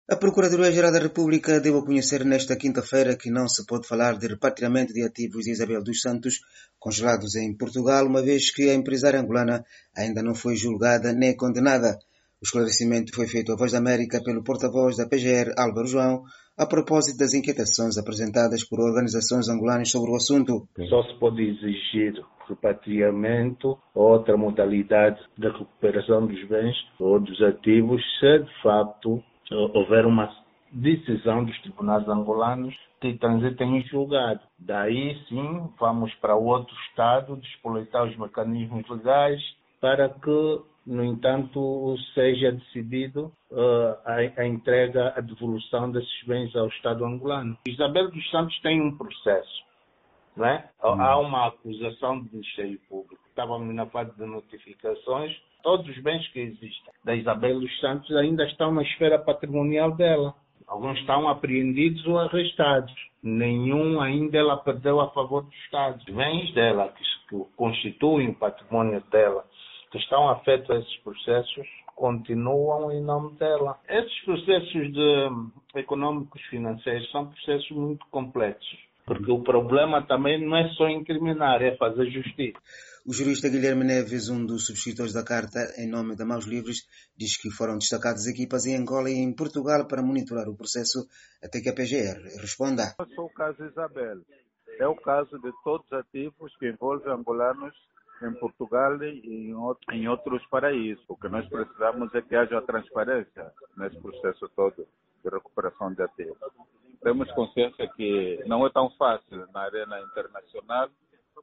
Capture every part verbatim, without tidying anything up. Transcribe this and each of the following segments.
A Procuradoria-Geral da República deu a conhecer nesta quinta-feira que não se pode falar de repatriamento de ativos de Isabel dos Santos congelados em Portugal, uma vez que a empresária angolana ainda não foi julgada nem condenada. O esclarecimento foi feito à Voz da América pelo porta-voz da P G R, Álvaro João, a propósito das inquietações apresentadas por organizações angolanas sobre o assunto. Só se pode exigir repatriamento ou outra modalidade de recuperação dos bens ou dos ativos se, de facto, houver uma decisão dos tribunais angolanos que transitem em julgado. Daí, sim, vamos para outro estado de espolaitar os mecanismos legais para que, no entanto, seja decidido uh, a, a entrega, a devolução desses bens ao Estado angolano. Isabel dos Santos tem um processo, não é? Hum. Há uma acusação do Ministério Público. Estávamos na fase de notificações. Todos os bens que existem da Isabel dos Santos ainda estão na esfera patrimonial dela. Alguns estão apreendidos ou arrestados. Nenhum ainda ela perdeu a favor do Estado. Os bens dela, que, que constituem o património dela, que estão afetos a esses processos, continuam em nome dela. Esses processos de, econômicos financeiros são processos muito complexos, porque o problema também não é só incriminar, é fazer justiça. O jurista Guilherme Neves, um dos subscritores da carta em nome da Mãos Livres, diz que foram destacadas equipas em Angola e em Portugal para monitorar o processo até que a P G R responda. Não é só o caso Isabel, é o caso de todos os ativos que envolvem angolanos em Portugal e em outros paraísos. O que nós precisamos é que haja transparência nesse processo todo de recuperação de ativos. Temos consciência que não é tão fácil na arena internacional,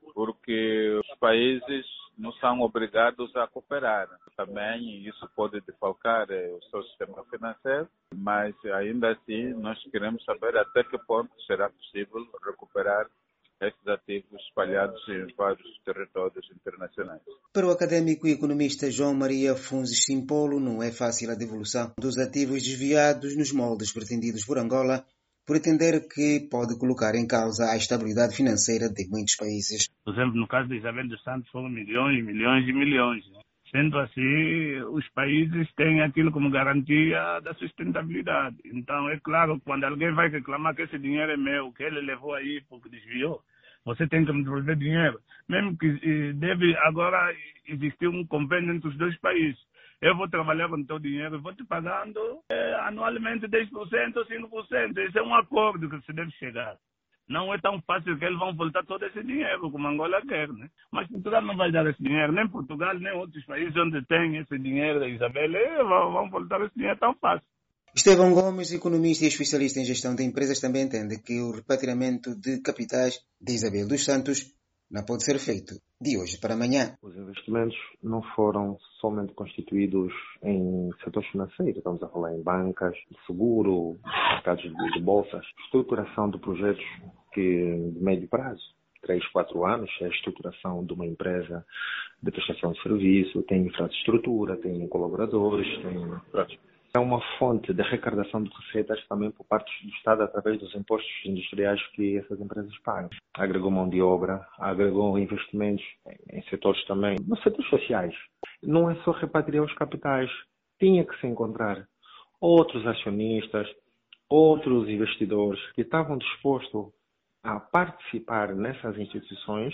porque os países não são obrigados a cooperar. Também isso pode defalcar o seu sistema financeiro, mas ainda assim nós queremos saber até que ponto será possível recuperar esses ativos espalhados em vários territórios internacionais. Para o académico e economista João Maria Funzes Simpolo, não é fácil a devolução dos ativos desviados nos moldes pretendidos por Angola, por entender que pode colocar em causa a estabilidade financeira de muitos países. Por exemplo, no caso de Isabel dos Santos foram milhões, milhões e milhões. Né? Sendo assim, os países têm aquilo como garantia da sustentabilidade. Então, é claro, quando alguém vai reclamar que esse dinheiro é meu, que ele levou aí porque desviou, você tem que me devolver dinheiro. Mesmo que deve agora existir um convênio entre os dois países. Eu vou trabalhar com o teu dinheiro, vou te pagando é, anualmente dez por cento ou cinco por cento. Esse é um acordo que se deve chegar. Não é tão fácil que eles vão voltar todo esse dinheiro, como Angola quer, né? Mas Portugal não vai dar esse dinheiro, nem Portugal, nem outros países onde tem esse dinheiro da Isabel, vão voltar esse dinheiro tão fácil. Estevão Gomes, economista e especialista em gestão de empresas, também entende que o repatriamento de capitais de Isabel dos Santos não pode ser feito de hoje para amanhã. Os investimentos não foram somente constituídos em setores financeiros, estamos a falar em bancas, de seguro, mercados de, de bolsas, estruturação de projetos que de médio prazo, três, quatro anos, é a estruturação de uma empresa de prestação de serviço, tem infraestrutura, tem colaboradores, tem... É uma fonte de arrecadação de receitas também por parte do Estado através dos impostos industriais que essas empresas pagam. Agregou mão de obra, agregou investimentos em setores também, nos setores sociais. Não é só repatriar os capitais, tinha que se encontrar outros acionistas, outros investidores que estavam dispostos a participar nessas instituições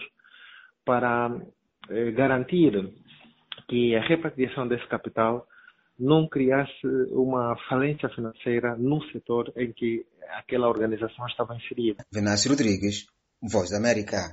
para eh, garantir que a repatriação desse capital não criasse uma falência financeira no setor em que aquela organização estava inserida. Venâncio Rodrigues, Voz da América.